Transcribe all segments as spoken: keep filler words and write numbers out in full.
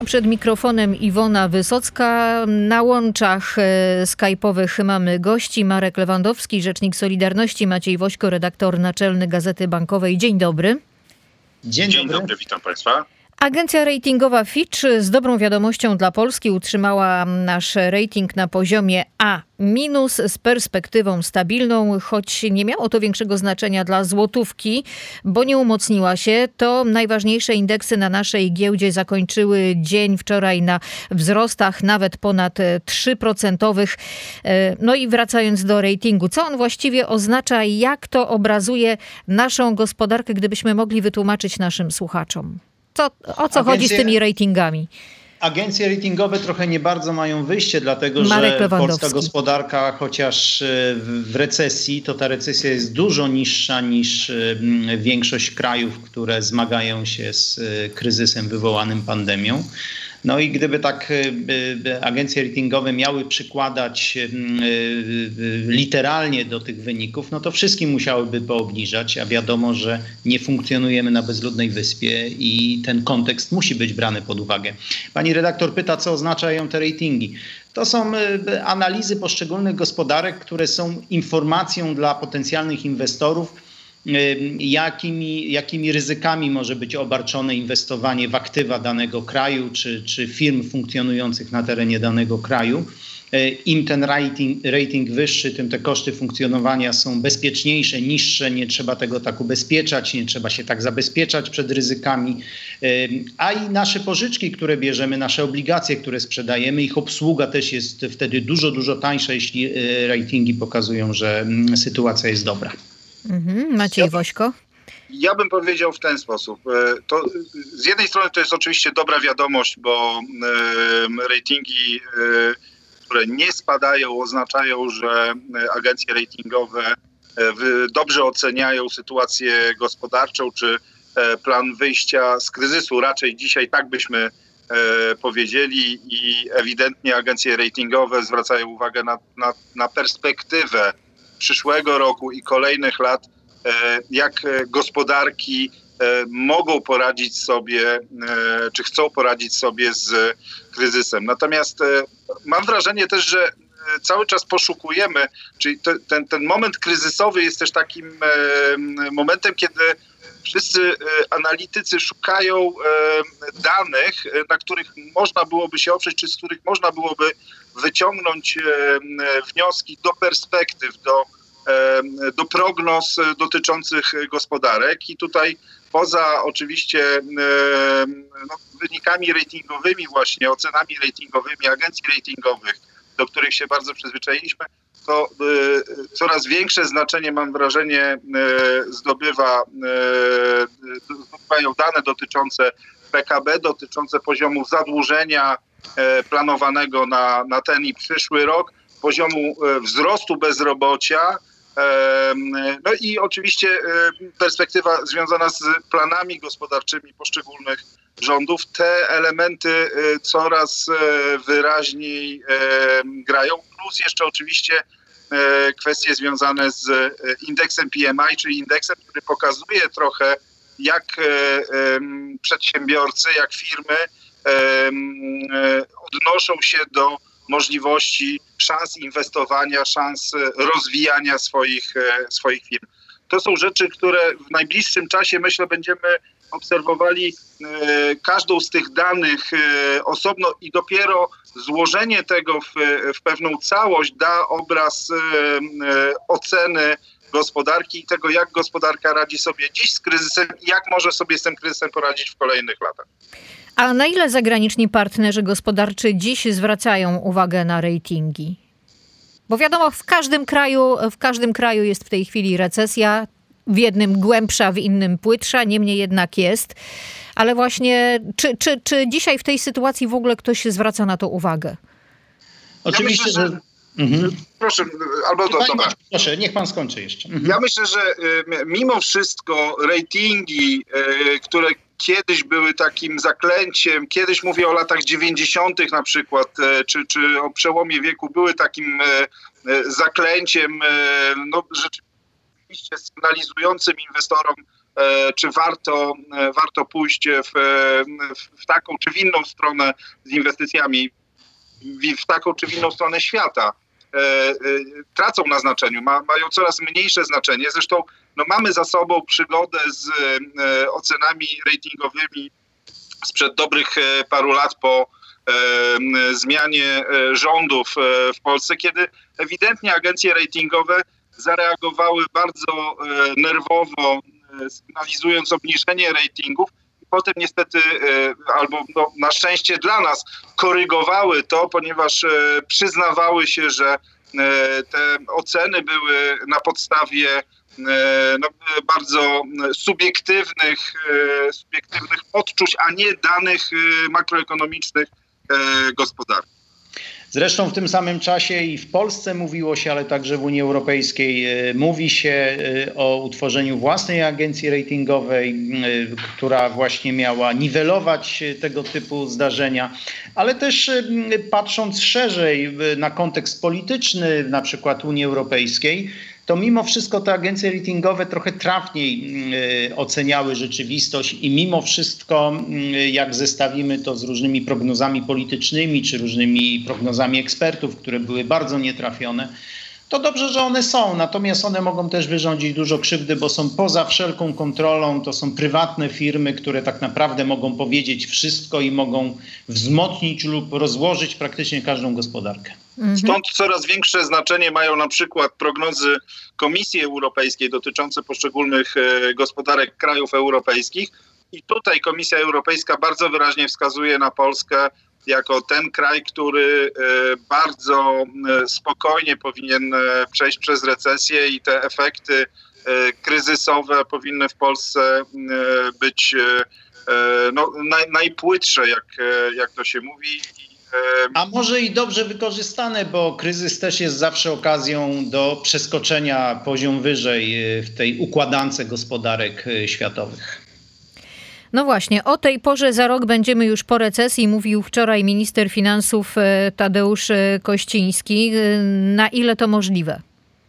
Przed mikrofonem Iwona Wysocka. Na łączach e, skype'owych mamy gości. Marek Lewandowski, rzecznik Solidarności, Maciej Wośko, redaktor naczelny Gazety Bankowej. Dzień dobry. Dzień, Dzień dobry. dobry, witam Państwa. Agencja ratingowa Fitch z dobrą wiadomością dla Polski utrzymała nasz rating na poziomie A minus z perspektywą stabilną, choć nie miało to większego znaczenia dla złotówki, bo nie umocniła się. To najważniejsze indeksy na naszej giełdzie zakończyły dzień wczoraj na wzrostach nawet ponad trzy procent. No i wracając do ratingu, co on właściwie oznacza i jak to obrazuje naszą gospodarkę, gdybyśmy mogli wytłumaczyć naszym słuchaczom? Co, o co Agencje, chodzi z tymi ratingami? Agencje ratingowe trochę nie bardzo mają wyjście, dlatego że polska gospodarka, chociaż w recesji, to ta recesja jest dużo niższa niż większość krajów, które zmagają się z kryzysem wywołanym pandemią. No i gdyby tak agencje ratingowe miały przykładać literalnie do tych wyników, no to wszystkim musiałyby poobniżać, a wiadomo, że nie funkcjonujemy na bezludnej wyspie i ten kontekst musi być brany pod uwagę. Pani redaktor pyta, co oznaczają te ratingi. To są analizy poszczególnych gospodarek, które są informacją dla potencjalnych inwestorów, Jakimi, jakimi ryzykami może być obarczone inwestowanie w aktywa danego kraju czy, czy firm funkcjonujących na terenie danego kraju. Im ten rating, rating wyższy, tym te koszty funkcjonowania są bezpieczniejsze, niższe, nie trzeba tego tak ubezpieczać, nie trzeba się tak zabezpieczać przed ryzykami. A i nasze pożyczki, które bierzemy, nasze obligacje, które sprzedajemy, ich obsługa też jest wtedy dużo, dużo tańsza, jeśli ratingi pokazują, że sytuacja jest dobra. Mhm. Maciej Wośko? Ja bym powiedział w ten sposób. To z jednej strony to jest oczywiście dobra wiadomość, bo ratingi, które nie spadają, oznaczają, że agencje ratingowe dobrze oceniają sytuację gospodarczą czy plan wyjścia z kryzysu. Raczej dzisiaj tak byśmy powiedzieli i ewidentnie agencje ratingowe zwracają uwagę na, na, na perspektywę przyszłego roku i kolejnych lat, jak gospodarki mogą poradzić sobie, czy chcą poradzić sobie z kryzysem. Natomiast mam wrażenie też, że cały czas poszukujemy, czyli ten, ten moment kryzysowy jest też takim momentem, kiedy wszyscy analitycy szukają danych, na których można byłoby się oprzeć, czy z których można byłoby wyciągnąć wnioski do perspektyw, do, do prognoz dotyczących gospodarek. I tutaj poza oczywiście no, wynikami ratingowymi właśnie, ocenami ratingowymi agencji ratingowych, do których się bardzo przyzwyczailiśmy, to y, coraz większe znaczenie, mam wrażenie, y, zdobywa, y, zdobywają dane dotyczące P K B, dotyczące poziomu zadłużenia y, planowanego na, na ten i przyszły rok, poziomu y, wzrostu bezrobocia, y, no i oczywiście y, perspektywa związana z planami gospodarczymi poszczególnych rządów. Te elementy y, coraz y, wyraźniej y, grają. Plus jeszcze oczywiście e, kwestie związane z e, indeksem P M I, czyli indeksem, który pokazuje trochę, jak e, e, przedsiębiorcy, jak firmy e, e, odnoszą się do możliwości, szans inwestowania, szans rozwijania swoich, e, swoich firm. To są rzeczy, które w najbliższym czasie, myślę, będziemy obserwowali e, każdą z tych danych e, osobno i dopiero złożenie tego w, w pewną całość da obraz e, e, oceny gospodarki i tego, jak gospodarka radzi sobie dziś z kryzysem i jak może sobie z tym kryzysem poradzić w kolejnych latach. A na ile zagraniczni partnerzy gospodarczy dziś zwracają uwagę na ratingi? Bo wiadomo, w każdym kraju, w każdym kraju jest w tej chwili recesja, w jednym głębsza, w innym płytsza, niemniej jednak jest. Ale właśnie, czy, czy, czy dzisiaj w tej sytuacji w ogóle ktoś zwraca na to uwagę? Oczywiście, ja myślę, że... Mhm. Proszę, albo do, dobra. Proszę, niech pan skończy jeszcze. Mhm. Ja myślę, że y, mimo wszystko ratingi, y, które kiedyś były takim zaklęciem, kiedyś mówię o latach dziewięćdziesiątych na przykład, y, czy, czy o przełomie wieku, były takim y, y, zaklęciem, y, no rzeczywiście sygnalizującym inwestorom czy warto, warto pójść w, w taką czy w inną stronę z inwestycjami, w taką czy w inną stronę świata, tracą na znaczeniu, ma, mają coraz mniejsze znaczenie. Zresztą no, mamy za sobą przygodę z ocenami ratingowymi sprzed dobrych paru lat po zmianie rządów w Polsce, kiedy ewidentnie agencje ratingowe zareagowały bardzo nerwowo, sygnalizując obniżenie ratingów i potem niestety, albo no, na szczęście dla nas, korygowały to, ponieważ przyznawały się, że te oceny były na podstawie no, bardzo subiektywnych, subiektywnych odczuć, a nie danych makroekonomicznych gospodarki. Zresztą w tym samym czasie i w Polsce mówiło się, ale także w Unii Europejskiej mówi się o utworzeniu własnej agencji ratingowej, która właśnie miała niwelować tego typu zdarzenia, ale też patrząc szerzej na kontekst polityczny, na przykład Unii Europejskiej, to mimo wszystko te agencje ratingowe trochę trafniej oceniały rzeczywistość i mimo wszystko, jak zestawimy to z różnymi prognozami politycznymi czy różnymi prognozami ekspertów, które były bardzo nietrafione, to dobrze, że one są. Natomiast one mogą też wyrządzić dużo krzywdy, bo są poza wszelką kontrolą. To są prywatne firmy, które tak naprawdę mogą powiedzieć wszystko i mogą wzmocnić lub rozłożyć praktycznie każdą gospodarkę. Stąd coraz większe znaczenie mają na przykład prognozy Komisji Europejskiej dotyczące poszczególnych gospodarek krajów europejskich. I tutaj Komisja Europejska bardzo wyraźnie wskazuje na Polskę jako ten kraj, który bardzo spokojnie powinien przejść przez recesję i te efekty kryzysowe powinny w Polsce być no, naj, najpłytsze, jak, jak to się mówi. A może i dobrze wykorzystane, bo kryzys też jest zawsze okazją do przeskoczenia poziom wyżej w tej układance gospodarek światowych. No właśnie, o tej porze za rok będziemy już po recesji, mówił wczoraj minister finansów Tadeusz Kościński. Na ile to możliwe?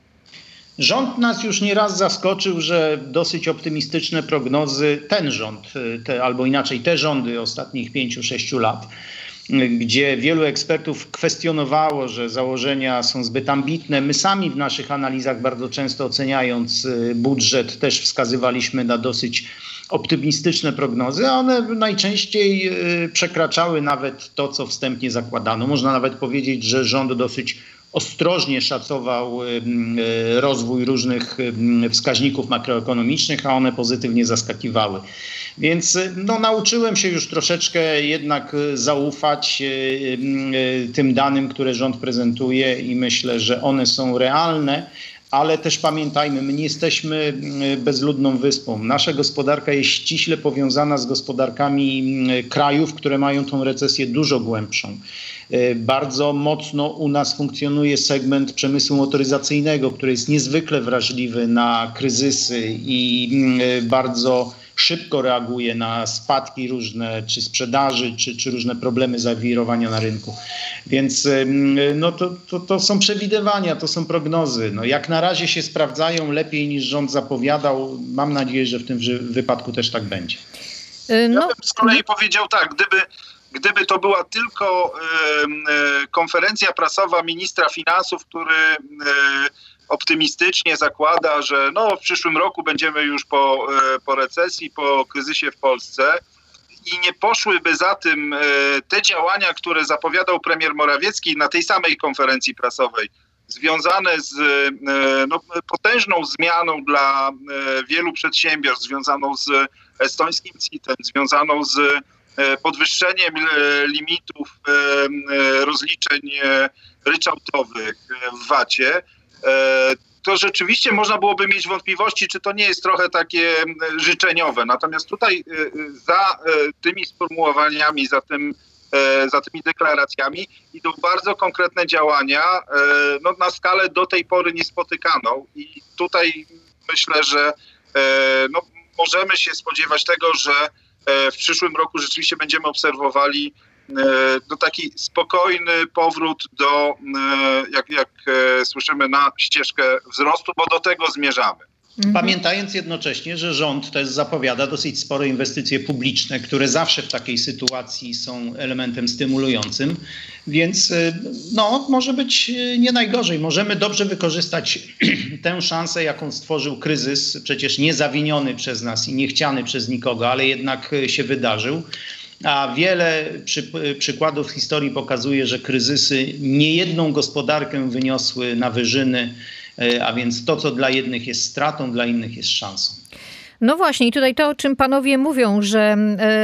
Rząd nas już nieraz zaskoczył, że dosyć optymistyczne prognozy, ten rząd, te, albo inaczej te rządy ostatnich pięciu, sześciu lat, gdzie wielu ekspertów kwestionowało, że założenia są zbyt ambitne. My sami w naszych analizach bardzo często oceniając budżet też wskazywaliśmy na dosyć optymistyczne prognozy, a one najczęściej przekraczały nawet to, co wstępnie zakładano. Można nawet powiedzieć, że rząd dosyć ostrożnie szacował rozwój różnych wskaźników makroekonomicznych, a one pozytywnie zaskakiwały. Więc no, nauczyłem się już troszeczkę jednak zaufać tym danym, które rząd prezentuje i myślę, że one są realne. Ale też pamiętajmy, my nie jesteśmy bezludną wyspą. Nasza gospodarka jest ściśle powiązana z gospodarkami krajów, które mają tą recesję dużo głębszą. Bardzo mocno u nas funkcjonuje segment przemysłu motoryzacyjnego, który jest niezwykle wrażliwy na kryzysy i bardzo szybko reaguje na spadki różne, czy sprzedaży, czy, czy różne problemy zawirowania na rynku. Więc no to, to, to są przewidywania, to są prognozy. No jak na razie się sprawdzają lepiej niż rząd zapowiadał. Mam nadzieję, że w tym wypadku też tak będzie. No. Ja bym z kolei powiedział tak, gdyby, gdyby to była tylko y, y, konferencja prasowa ministra finansów, który y, optymistycznie zakłada, że no, w przyszłym roku będziemy już po, po recesji, po kryzysie w Polsce i nie poszłyby za tym te działania, które zapowiadał premier Morawiecki na tej samej konferencji prasowej, związane z no, potężną zmianą dla wielu przedsiębiorstw, związaną z estońskim C I T-em, związaną z podwyższeniem limitów rozliczeń ryczałtowych w vacie, to rzeczywiście można byłoby mieć wątpliwości, czy to nie jest trochę takie życzeniowe. Natomiast tutaj za tymi sformułowaniami, za, tym, za tymi deklaracjami idą bardzo konkretne działania no, na skalę do tej pory niespotykaną. I tutaj myślę, że no, możemy się spodziewać tego, że w przyszłym roku rzeczywiście będziemy obserwowali no taki spokojny powrót do, jak, jak słyszymy, na ścieżkę wzrostu, bo do tego zmierzamy. Mhm. Pamiętając jednocześnie, że rząd też zapowiada dosyć spore inwestycje publiczne, które zawsze w takiej sytuacji są elementem stymulującym, więc no, może być nie najgorzej. Możemy dobrze wykorzystać tę szansę, jaką stworzył kryzys, przecież niezawiniony przez nas i niechciany przez nikogo, ale jednak się wydarzył. A wiele przy, przykładów w historii pokazuje, że kryzysy niejedną gospodarkę wyniosły na wyżyny, a więc to, co dla jednych jest stratą, dla innych jest szansą. No właśnie, i tutaj to, o czym panowie mówią, że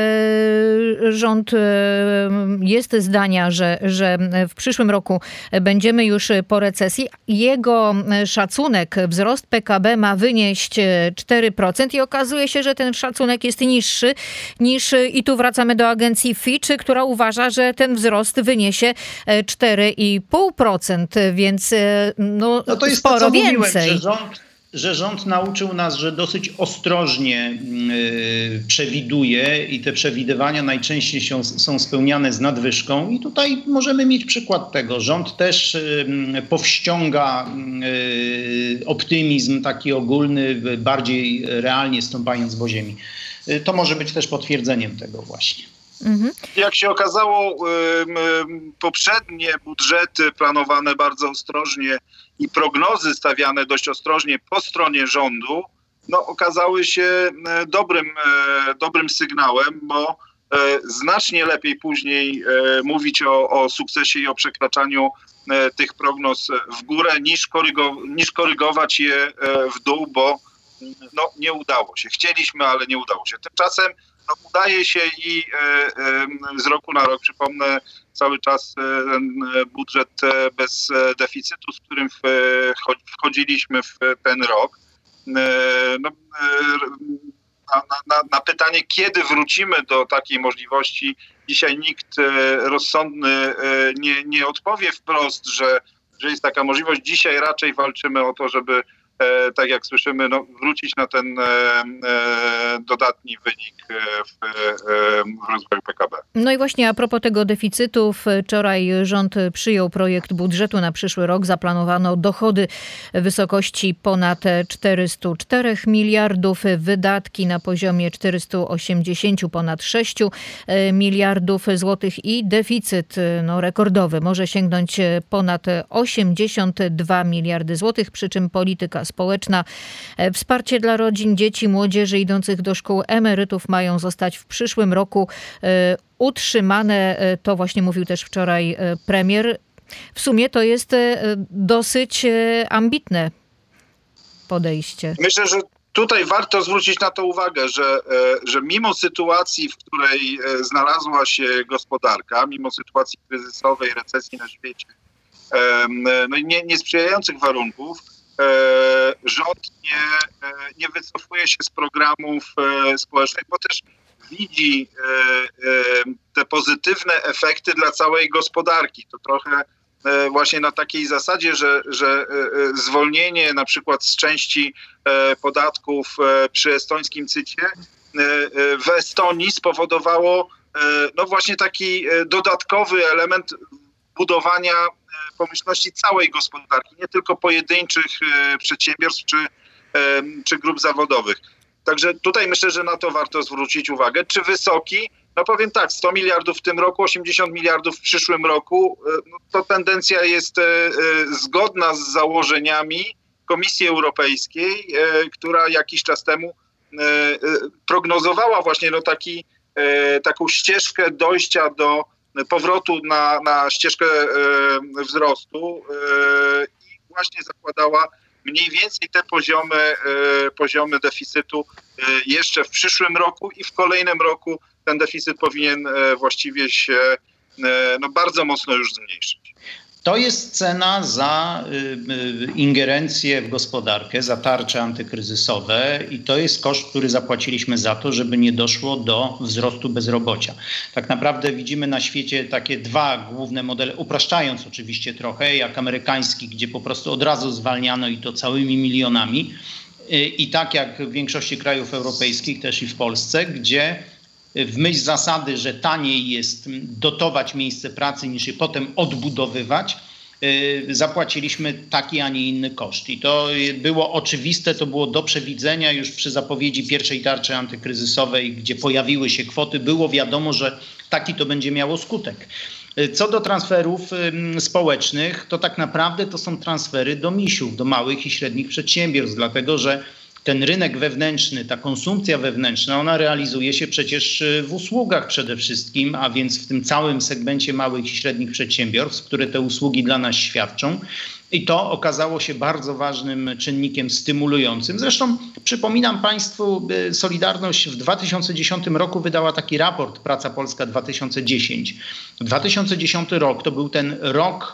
e, rząd e, jest zdania, że, że w przyszłym roku będziemy już po recesji. Jego szacunek, wzrost P K B ma wynieść cztery procent i okazuje się, że ten szacunek jest niższy niż, i tu wracamy do agencji Fitch, która uważa, że ten wzrost wyniesie cztery i pół procent, więc no, no to jest sporo to, co więcej. Mówiłem, że rząd... że rząd nauczył nas, że dosyć ostrożnie yy, przewiduje i te przewidywania najczęściej się, są spełniane z nadwyżką i tutaj możemy mieć przykład tego. Rząd też yy, powściąga yy, optymizm taki ogólny, bardziej realnie stąpając po ziemi. Yy, to może być też potwierdzeniem tego właśnie. Mhm. Jak się okazało, poprzednie budżety planowane bardzo ostrożnie i prognozy stawiane dość ostrożnie po stronie rządu, no, okazały się dobrym, dobrym sygnałem, bo znacznie lepiej później mówić o, o sukcesie i o przekraczaniu tych prognoz w górę, niż, korygo, niż korygować je w dół, bo no, nie udało się. Chcieliśmy, ale nie udało się. Tymczasem no, udaje się i e, e, z roku na rok, przypomnę, cały czas ten budżet bez deficytu, z którym w, wchodziliśmy w ten rok. E, no, na, na, na pytanie, kiedy wrócimy do takiej możliwości, dzisiaj nikt rozsądny nie, nie odpowie wprost, że, że jest taka możliwość. Dzisiaj raczej walczymy o to, żeby E, tak jak słyszymy, no, wrócić na ten e, e, dodatni wynik w, e, w rozwoju P K B. No i właśnie a propos tego deficytu, wczoraj rząd przyjął projekt budżetu na przyszły rok. Zaplanowano dochody w wysokości ponad czterysta cztery miliardów, wydatki na poziomie czterysta osiemdziesiąt ponad sześć miliardów złotych i deficyt no, rekordowy może sięgnąć ponad osiemdziesiąt dwa miliardy złotych, przy czym polityka społeczna, wsparcie dla rodzin, dzieci, młodzieży idących do szkół, emerytów mają zostać w przyszłym roku utrzymane. To właśnie mówił też wczoraj premier. W sumie to jest dosyć ambitne podejście. Myślę, że tutaj warto zwrócić na to uwagę, że, że mimo sytuacji, w której znalazła się gospodarka, mimo sytuacji kryzysowej, recesji na świecie, no i nie, niesprzyjających warunków, rząd nie, nie wycofuje się z programów społecznych, bo też widzi te pozytywne efekty dla całej gospodarki. To trochę właśnie na takiej zasadzie, że, że zwolnienie na przykład z części podatków przy estońskim cycie w Estonii spowodowało no właśnie taki dodatkowy element budowania pomyślności całej gospodarki, nie tylko pojedynczych przedsiębiorstw czy, czy grup zawodowych. Także tutaj myślę, że na to warto zwrócić uwagę. Czy wysoki? No powiem tak, sto miliardów w tym roku, osiemdziesiąt miliardów w przyszłym roku. No to tendencja jest zgodna z założeniami Komisji Europejskiej, która jakiś czas temu prognozowała właśnie no taki, taką ścieżkę dojścia do powrotu na, na ścieżkę e, wzrostu e, i właśnie zakładała mniej więcej te poziomy, e, poziomy deficytu e, jeszcze w przyszłym roku i w kolejnym roku ten deficyt powinien e, właściwie się e, no, bardzo mocno już zmniejszyć. To jest cena za y, y, ingerencję w gospodarkę, za tarcze antykryzysowe i to jest koszt, który zapłaciliśmy za to, żeby nie doszło do wzrostu bezrobocia. Tak naprawdę widzimy na świecie takie dwa główne modele, upraszczając oczywiście trochę, jak amerykański, gdzie po prostu od razu zwalniano i to całymi milionami y, i tak jak w większości krajów europejskich, też i w Polsce, gdzie w myśl zasady, że taniej jest dotować miejsce pracy niż je potem odbudowywać, zapłaciliśmy taki, a nie inny koszt. I to było oczywiste, to było do przewidzenia już przy zapowiedzi pierwszej tarczy antykryzysowej, gdzie pojawiły się kwoty, było wiadomo, że taki to będzie miało skutek. Co do transferów społecznych, to tak naprawdę to są transfery do misiów, do małych i średnich przedsiębiorstw, dlatego że ten rynek wewnętrzny, ta konsumpcja wewnętrzna, ona realizuje się przecież w usługach przede wszystkim, a więc w tym całym segmencie małych i średnich przedsiębiorstw, które te usługi dla nas świadczą. I to okazało się bardzo ważnym czynnikiem stymulującym. Zresztą przypominam Państwu, Solidarność w dwa tysiące dziesiątym roku wydała taki raport Praca Polska dwa tysiące dziesiąty. dwa tysiące dziesiąty rok to był ten rok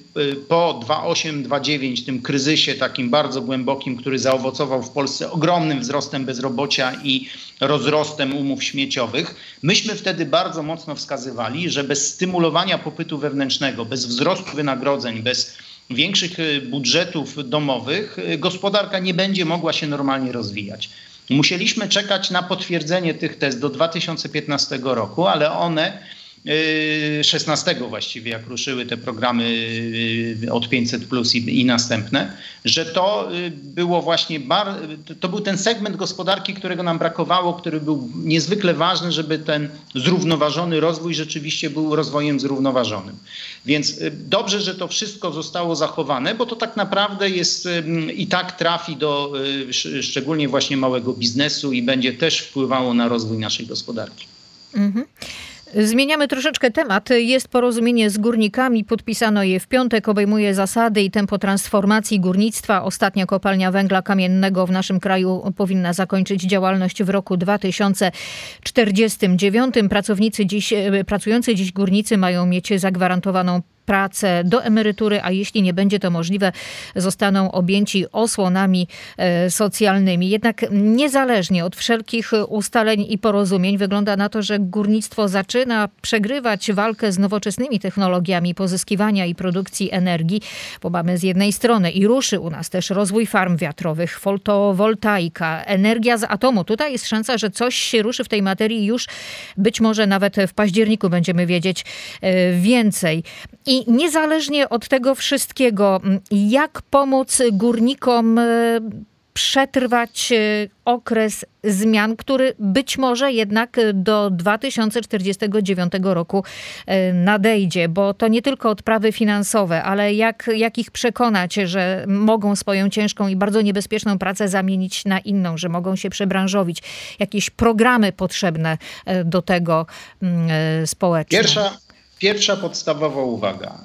po dwa tysiące ósmym dwa tysiące dziewiątym, tym kryzysie takim bardzo głębokim, który zaowocował w Polsce ogromnym wzrostem bezrobocia i rozrostem umów śmieciowych. Myśmy wtedy bardzo mocno wskazywali, że bez stymulowania popytu wewnętrznego, bez wzrostu wynagrodzeń, bez większych budżetów domowych gospodarka nie będzie mogła się normalnie rozwijać. Musieliśmy czekać na potwierdzenie tych tez do dwa tysiące piętnastego roku, ale one szesnastego właściwie, jak ruszyły te programy od pięćset plus i, i następne, że to było właśnie, bar, to był ten segment gospodarki, którego nam brakowało, który był niezwykle ważny, żeby ten zrównoważony rozwój rzeczywiście był rozwojem zrównoważonym. Więc dobrze, że to wszystko zostało zachowane, bo to tak naprawdę jest i tak trafi do szczególnie właśnie małego biznesu i będzie też wpływało na rozwój naszej gospodarki. Mhm. Zmieniamy troszeczkę temat. Jest porozumienie z górnikami, podpisano je w piątek, obejmuje zasady i tempo transformacji górnictwa. Ostatnia kopalnia węgla kamiennego w naszym kraju powinna zakończyć działalność w roku dwa tysiące czterdziestym dziewiątym. Pracownicy dziś, pracujący dziś górnicy mają mieć zagwarantowaną pracę do emerytury, a jeśli nie będzie to możliwe, zostaną objęci osłonami e, socjalnymi. Jednak niezależnie od wszelkich ustaleń i porozumień wygląda na to, że górnictwo zaczyna przegrywać walkę z nowoczesnymi technologiami pozyskiwania i produkcji energii, bo mamy z jednej strony i ruszy u nas też rozwój farm wiatrowych, fotowoltaika, energia z atomu. Tutaj jest szansa, że coś się ruszy w tej materii już być może nawet w październiku będziemy wiedzieć e, więcej. I niezależnie od tego wszystkiego, jak pomóc górnikom przetrwać okres zmian, który być może jednak do dwa tysiące czterdziestego dziewiątego roku nadejdzie, bo to nie tylko odprawy finansowe, ale jak, jak ich przekonać, że mogą swoją ciężką i bardzo niebezpieczną pracę zamienić na inną, że mogą się przebranżowić. Jakieś programy potrzebne do tego społeczne. Pierwsza Pierwsza podstawowa uwaga.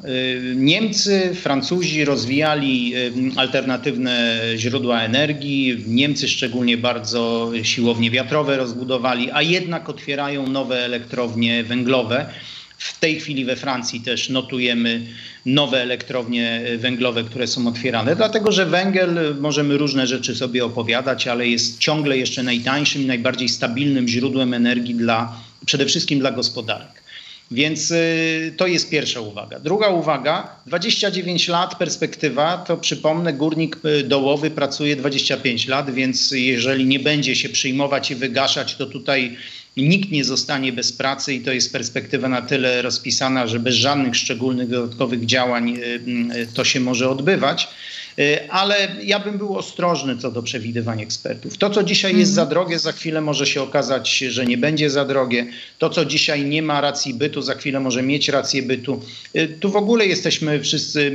Niemcy, Francuzi rozwijali alternatywne źródła energii. Niemcy szczególnie bardzo siłownie wiatrowe rozbudowali, a jednak otwierają nowe elektrownie węglowe. W tej chwili we Francji też notujemy nowe elektrownie węglowe, które są otwierane, dlatego że węgiel, możemy różne rzeczy sobie opowiadać, ale jest ciągle jeszcze najtańszym i najbardziej stabilnym źródłem energii dla, przede wszystkim dla gospodarek. Więc to jest pierwsza uwaga. Druga uwaga, dwadzieścia dziewięć lat perspektywa, to przypomnę, górnik dołowy pracuje dwadzieścia pięć lat, więc jeżeli nie będzie się przyjmować i wygaszać, to tutaj nikt nie zostanie bez pracy i to jest perspektywa na tyle rozpisana, że bez żadnych szczególnych dodatkowych działań to się może odbywać. Ale ja bym był ostrożny co do przewidywań ekspertów. To, co dzisiaj jest za drogie, za chwilę może się okazać, że nie będzie za drogie. To, co dzisiaj nie ma racji bytu, za chwilę może mieć rację bytu. Tu w ogóle jesteśmy wszyscy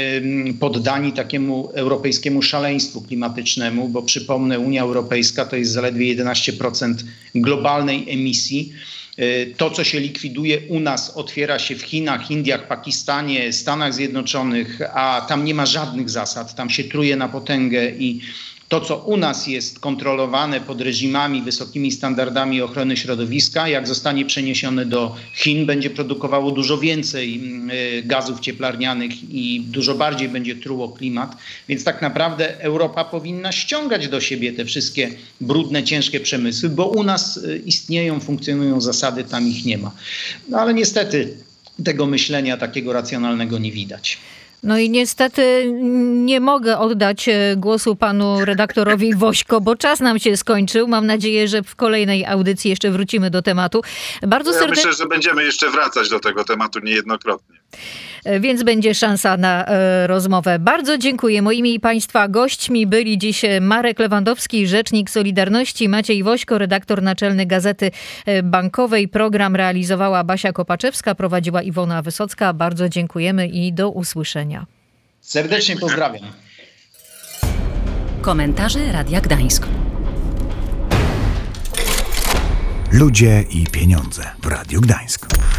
poddani takiemu europejskiemu szaleństwu klimatycznemu, bo przypomnę, Unia Europejska to jest zaledwie jedenaście procent globalnej emisji. To, co się likwiduje u nas, otwiera się w Chinach, Indiach, Pakistanie, Stanach Zjednoczonych, a tam nie ma żadnych zasad, tam się truje na potęgę i to, co u nas jest kontrolowane pod reżimami, wysokimi standardami ochrony środowiska, jak zostanie przeniesione do Chin, będzie produkowało dużo więcej gazów cieplarnianych i dużo bardziej będzie truło klimat. Więc tak naprawdę Europa powinna ściągać do siebie te wszystkie brudne, ciężkie przemysły, bo u nas istnieją, funkcjonują zasady, tam ich nie ma. No ale niestety tego myślenia takiego racjonalnego nie widać. No i niestety nie mogę oddać głosu panu redaktorowi Wośko, bo czas nam się skończył. Mam nadzieję, że w kolejnej audycji jeszcze wrócimy do tematu. Bardzo ja serdecznie... myślę, że będziemy jeszcze wracać do tego tematu niejednokrotnie. Więc będzie szansa na e, rozmowę. Bardzo dziękuję. Moimi i Państwa gośćmi byli dziś Marek Lewandowski, rzecznik Solidarności, Maciej Wośko, redaktor naczelny Gazety Bankowej. Program realizowała Basia Kopaczewska, prowadziła Iwona Wysocka. Bardzo dziękujemy i do usłyszenia. Serdecznie pozdrawiam. Komentarze Radia Gdańsk. Ludzie i pieniądze w Radiu Gdańsk.